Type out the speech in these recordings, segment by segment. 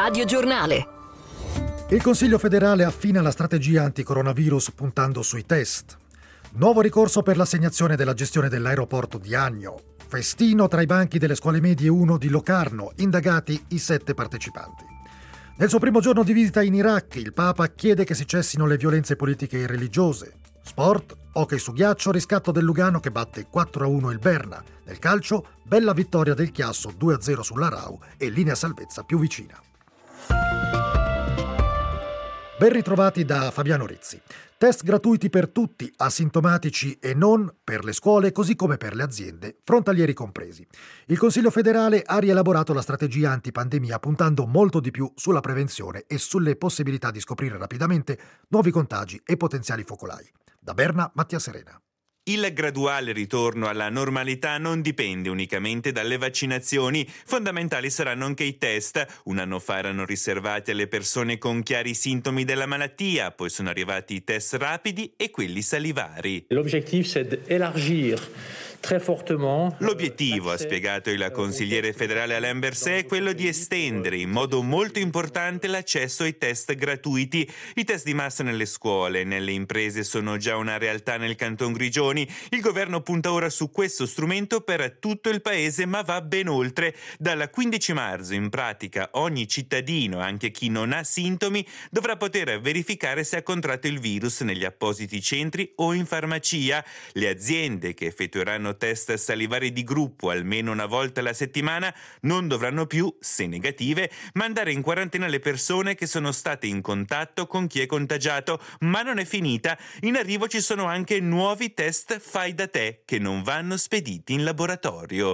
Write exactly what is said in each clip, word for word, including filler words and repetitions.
Radio Giornale. Il Consiglio federale affina la strategia anticoronavirus puntando sui test. Nuovo ricorso per l'assegnazione della gestione dell'aeroporto di Agno. Festino tra i banchi delle scuole medie uno di Locarno, indagati i sette partecipanti. Nel suo primo giorno di visita in Iraq, il Papa chiede che si cessino le violenze politiche e religiose. Sport, hockey su ghiaccio, riscatto del Lugano che batte quattro a uno il Berna. Nel calcio, bella vittoria del Chiasso due a zero sulla Rau e linea salvezza più vicina. Ben ritrovati da Fabiano Rizzi. Test gratuiti per tutti, asintomatici e non, per le scuole così come per le aziende, frontalieri compresi. Il Consiglio federale ha rielaborato la strategia antipandemia puntando molto di più sulla prevenzione e sulle possibilità di scoprire rapidamente nuovi contagi e potenziali focolai. Da Berna, Mattia Serena. Il graduale ritorno alla normalità non dipende unicamente dalle vaccinazioni. Fondamentali saranno anche i test. Un anno fa erano riservati alle persone con chiari sintomi della malattia, poi sono arrivati i test rapidi e quelli salivari. L'obiettivo è di élargir très fortement. L'obiettivo, ha spiegato il consigliere federale Alain Berset, è quello di estendere in modo molto importante l'accesso ai test gratuiti. I test di massa nelle scuole, nelle imprese sono già una realtà nel Canton Grigioni. Il governo punta ora su questo strumento per tutto il paese, ma va ben oltre. Dal quindici marzo, in pratica, ogni cittadino, anche chi non ha sintomi, dovrà poter verificare se ha contratto il virus negli appositi centri o in farmacia. Le aziende che effettueranno test salivari di gruppo almeno una volta alla settimana non dovranno più, se negative, mandare in quarantena le persone che sono state in contatto con chi è contagiato. Ma non è finita. In arrivo ci sono anche nuovi test fai da te che non vanno spediti in laboratorio.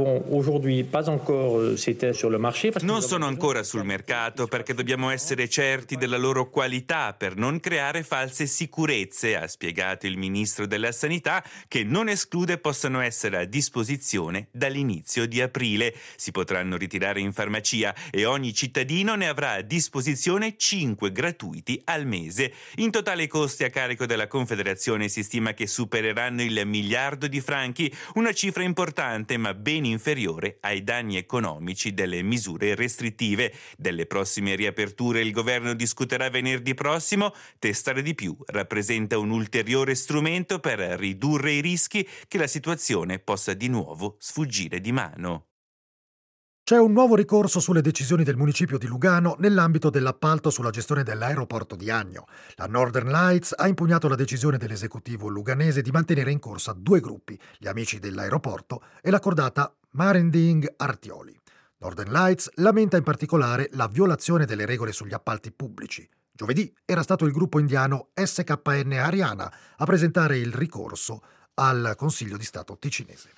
Non sono ancora sul mercato perché dobbiamo essere certi della loro qualità per non creare false sicurezze, ha spiegato il ministro della Sanità, che non esclude possano essere a disposizione dall'inizio di aprile. Si potranno ritirare in farmacia e ogni cittadino ne avrà a disposizione cinque gratuiti al mese. In totale i costi a carico della Confederazione si stima che supereranno il miliardo di franchi, una cifra importante ma ben inferiore ai danni economici delle misure restrittive. Delle prossime riaperture il governo discuterà venerdì prossimo. Testare di più rappresenta un ulteriore strumento per ridurre i rischi che la situazione possa di nuovo sfuggire di mano. C'è un nuovo ricorso sulle decisioni del municipio di Lugano nell'ambito dell'appalto sulla gestione dell'aeroporto di Agno. La Northern Lights ha impugnato la decisione dell'esecutivo luganese di mantenere in corsa due gruppi, gli amici dell'aeroporto e la cordata Marending Artioli. Northern Lights lamenta in particolare la violazione delle regole sugli appalti pubblici. Giovedì era stato il gruppo indiano S K N Ariana a presentare il ricorso al Consiglio di Stato ticinese.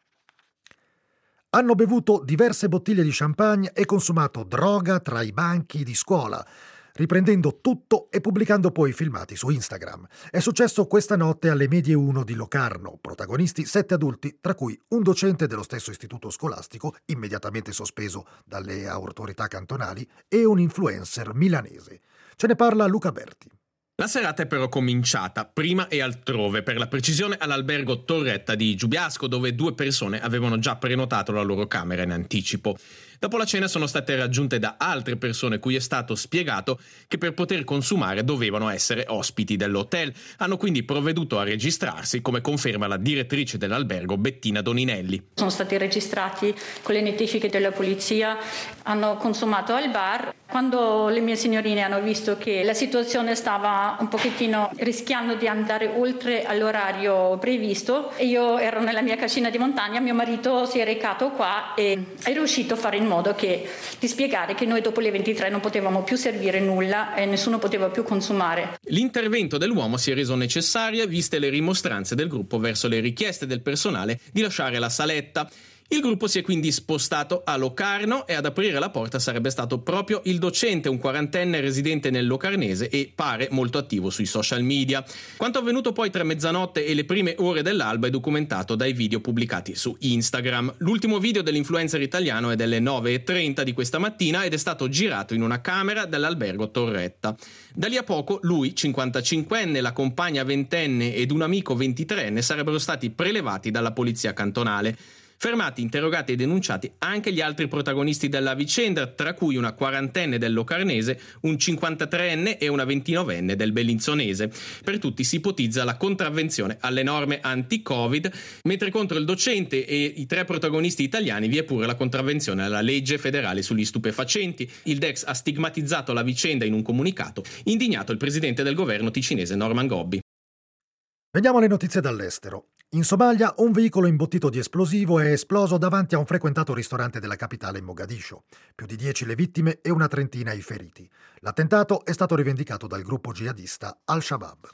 Hanno bevuto diverse bottiglie di champagne e consumato droga tra i banchi di scuola, riprendendo tutto e pubblicando poi filmati su Instagram. È successo questa notte alle Medie uno di Locarno. Protagonisti sette adulti, tra cui un docente dello stesso istituto scolastico, immediatamente sospeso dalle autorità cantonali, e un influencer milanese. Ce ne parla Luca Berti. La serata è però cominciata, prima e altrove, per la precisione all'albergo Torretta di Giubiasco, dove due persone avevano già prenotato la loro camera in anticipo. Dopo la cena sono state raggiunte da altre persone cui è stato spiegato che per poter consumare dovevano essere ospiti dell'hotel. Hanno quindi provveduto a registrarsi, come conferma la direttrice dell'albergo Bettina Doninelli. Sono stati registrati con le notifiche della polizia, hanno consumato al bar. Quando le mie signorine hanno visto che la situazione stava un pochettino rischiando di andare oltre all'orario previsto, e io ero nella mia cascina di montagna, mio marito si è recato qua e è riuscito a fare in modo che di spiegare che noi dopo le ventitré non potevamo più servire nulla e nessuno poteva più consumare. L'intervento dell'uomo si è reso necessario viste le rimostranze del gruppo verso le richieste del personale di lasciare la saletta. Il gruppo si è quindi spostato a Locarno e ad aprire la porta sarebbe stato proprio il docente, un quarantenne residente nel Locarnese e pare molto attivo sui social media. Quanto avvenuto poi tra mezzanotte e le prime ore dell'alba è documentato dai video pubblicati su Instagram. L'ultimo video dell'influencer italiano è delle nove e trenta di questa mattina ed è stato girato in una camera dell'albergo Torretta. Da lì a poco lui, cinquantacinquenne, la compagna ventenne ed un amico ventitreenne sarebbero stati prelevati dalla polizia cantonale. Fermati, interrogati e denunciati anche gli altri protagonisti della vicenda, tra cui una quarantenne del Locarnese, un cinquantatreenne e una ventinovenne del Bellinzonese. Per tutti si ipotizza la contravvenzione alle norme anti-Covid, mentre contro il docente e i tre protagonisti italiani vi è pure la contravvenzione alla legge federale sugli stupefacenti. Il D E X ha stigmatizzato la vicenda in un comunicato, indignato il presidente del governo ticinese Norman Gobbi. Veniamo alle notizie dall'estero. In Somalia un veicolo imbottito di esplosivo è esploso davanti a un frequentato ristorante della capitale Mogadiscio. Più di dieci le vittime e una trentina i feriti. L'attentato è stato rivendicato dal gruppo jihadista Al-Shabaab.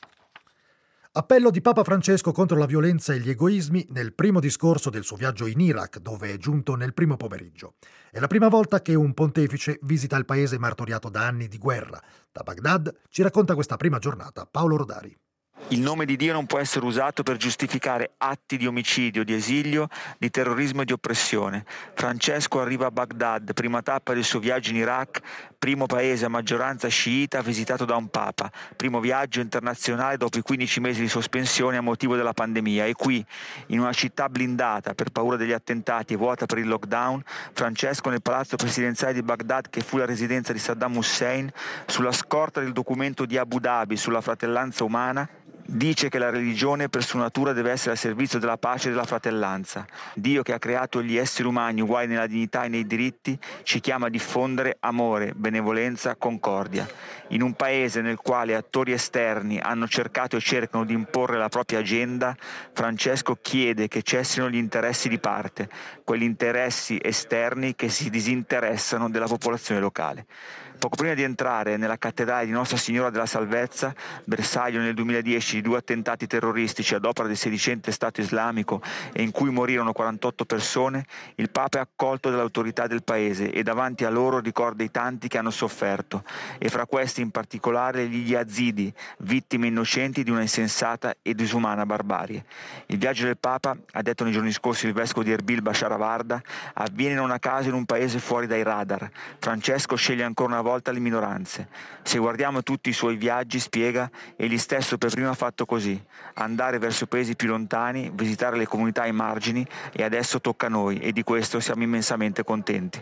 Appello di Papa Francesco contro la violenza e gli egoismi nel primo discorso del suo viaggio in Iraq, dove è giunto nel primo pomeriggio. È la prima volta che un pontefice visita il paese martoriato da anni di guerra. Da Baghdad ci racconta questa prima giornata Paolo Rodari. Il nome di Dio non può essere usato per giustificare atti di omicidio, di esilio, di terrorismo e di oppressione. Francesco arriva a Baghdad, prima tappa del suo viaggio in Iraq, primo paese a maggioranza sciita visitato da un papa, primo viaggio internazionale dopo i quindici mesi di sospensione a motivo della pandemia. E qui, in una città blindata per paura degli attentati e vuota per il lockdown, Francesco nel palazzo presidenziale di Baghdad, che fu la residenza di Saddam Hussein, sulla scorta del documento di Abu Dhabi sulla fratellanza umana, dice che la religione per sua natura deve essere al servizio della pace e della fratellanza. Dio, che ha creato gli esseri umani uguali nella dignità e nei diritti, ci chiama a diffondere amore, benevolenza, concordia. In un paese nel quale attori esterni hanno cercato e cercano di imporre la propria agenda, Francesco chiede che cessino gli interessi di parte, quegli interessi esterni che si disinteressano della popolazione locale. Poco prima di entrare nella cattedrale di Nostra Signora della Salvezza, bersaglio nel duemiladieci di due attentati terroristici ad opera del sedicente Stato islamico e in cui morirono quarantotto persone, il Papa è accolto dall'autorità del paese e davanti a loro ricorda i tanti che hanno sofferto, e fra questi in particolare gli yazidi, vittime innocenti di una insensata e disumana barbarie. Il viaggio del Papa, ha detto nei giorni scorsi il vescovo di Erbil Bashar Avarda, avviene non a caso in un paese fuori dai radar. Francesco sceglie ancora una volta le minoranze. Se guardiamo tutti i suoi viaggi, spiega, egli stesso per prima ha fatto così: andare verso paesi più lontani, visitare le comunità ai margini, e adesso tocca a noi, e di questo siamo immensamente contenti.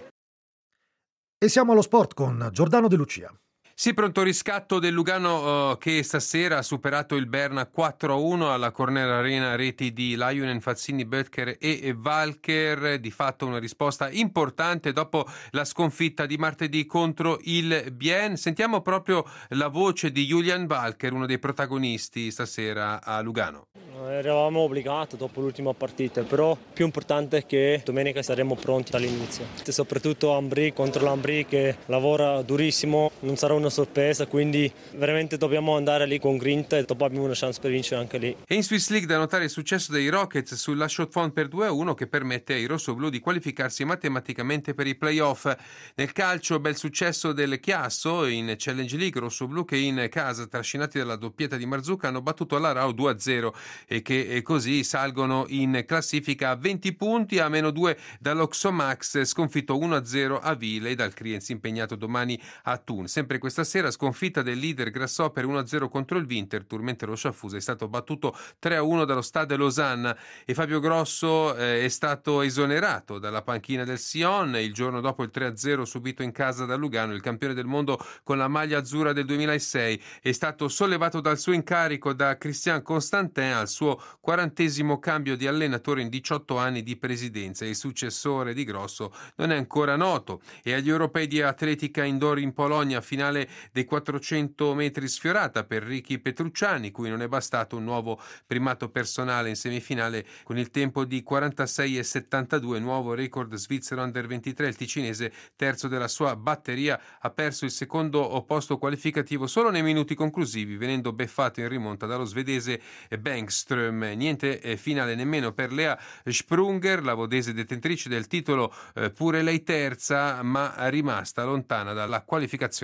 E siamo allo sport con Giordano De Lucia. Sì, pronto riscatto del Lugano uh, che stasera ha superato il Berna quattro a uno alla Corner Arena, reti di Lajunen, Fazzini, Böttcher e Walker. Di fatto una risposta importante dopo la sconfitta di martedì contro il Bien. Sentiamo proprio la voce di Julian Walker, uno dei protagonisti stasera a Lugano. Eravamo obbligati dopo l'ultima partita, però più importante è che domenica saremo pronti dall'inizio. Soprattutto Ambri contro l'Ambri che lavora durissimo, non sarà una sorpresa, quindi veramente dobbiamo andare lì con grinta e dopo abbiamo una chance per vincere anche lì. E in Swiss League da notare il successo dei Rockets sulla Chaux-de-Fonds per due a uno, che permette ai rossoblù di qualificarsi matematicamente per i playoff. Nel calcio bel successo del Chiasso in Challenge League, rossoblù che in casa, trascinati dalla doppietta di Marzucca, hanno battuto l'Arau due a zero e che così salgono in classifica a venti punti, a meno due dall'Oxomax, sconfitto uno a zero a Vile, e dal Kriens impegnato domani a Thun. Sempre questa sera sconfitta del leader Grasshopper uno a zero contro il Winterthur, mentre lo Schaffhausen è stato battuto tre a uno dallo Stade Lausanne, e Fabio Grosso eh, è stato esonerato dalla panchina del Sion il giorno dopo il tre a zero subito in casa da Lugano. Il campione del mondo con la maglia azzurra del duemilasei è stato sollevato dal suo incarico da Christian Constantin al suo quarantesimo cambio di allenatore in diciotto anni di presidenza. Il successore di Grosso non è ancora noto. E agli europei di atletica indoor in Polonia, finale dei quattrocento metri sfiorata per Ricky Petrucciani, cui non è bastato un nuovo primato personale in semifinale con il tempo di quarantasei e settantadue, nuovo record svizzero under ventitré. Il ticinese, terzo della sua batteria, ha perso il secondo posto qualificativo solo nei minuti conclusivi, venendo beffato in rimonta dallo svedese Bengström. Niente finale nemmeno per Lea Sprunger, la vodese detentrice del titolo, pure lei terza, ma rimasta lontana dalla qualificazione nella gara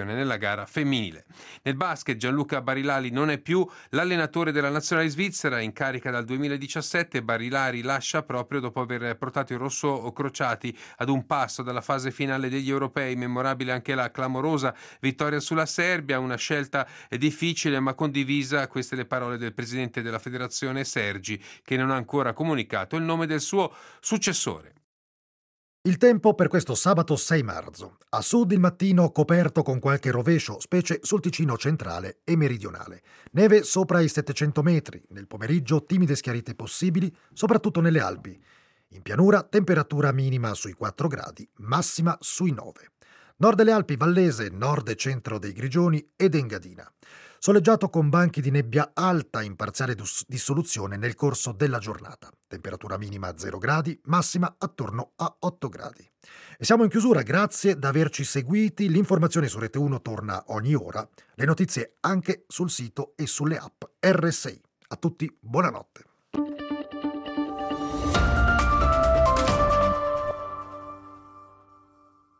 gara femminile. Nel basket Gianluca Barilari non è più l'allenatore della nazionale svizzera, in carica dal duemiladiciassette. Barilari lascia proprio dopo aver portato i rosso-crociati ad un passo dalla fase finale degli europei. Memorabile anche la clamorosa vittoria sulla Serbia, una scelta difficile ma condivisa. Queste le parole del presidente della federazione Sergi, che non ha ancora comunicato il nome del suo successore. Il tempo per questo sabato sei marzo. A sud il mattino coperto con qualche rovescio, specie sul Ticino centrale e meridionale. Neve sopra i settecento metri. Nel pomeriggio timide schiarite possibili, soprattutto nelle Alpi. In pianura temperatura minima sui quattro gradi, massima sui nove. Nord delle Alpi Vallese, nord e centro dei Grigioni ed Engadina. Soleggiato con banchi di nebbia alta in parziale dissoluzione nel corso della giornata. Temperatura minima a zero gradi, massima attorno a otto gradi. E siamo in chiusura, grazie di averci seguiti. L'informazione su Rete uno torna ogni ora. Le notizie anche sul sito e sulle app R S I. A tutti, buonanotte.